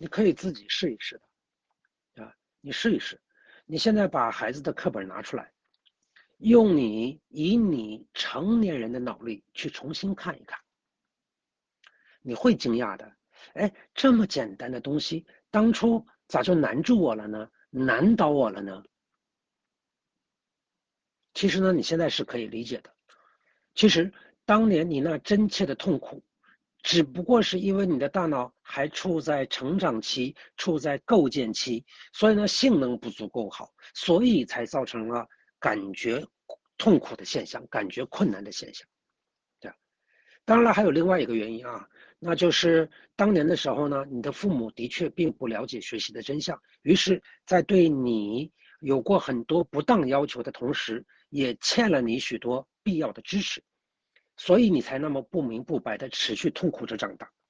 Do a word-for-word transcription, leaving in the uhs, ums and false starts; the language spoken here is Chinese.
你可以自己试一试的啊，你试一试。你现在把孩子的课本拿出来，用你以你成年人的脑力去重新看一看，你会惊讶的。哎，这么简单的东西，当初咋就难住我了呢？难倒我了呢？其实呢，你现在是可以理解的。其实当年你那真切的痛苦，只不过是因为你的大脑还处在成长期，处在构建期，所以呢性能不足够好，所以才造成了感觉痛苦的现象，感觉困难的现象。对，当然了，还有另外一个原因啊，那就是当年的时候呢，你的父母的确并不了解学习的真相，于是，在对你有过很多不当要求的同时，也欠了你许多必要的知识，所以你才那么不明不白的持续痛苦着长大。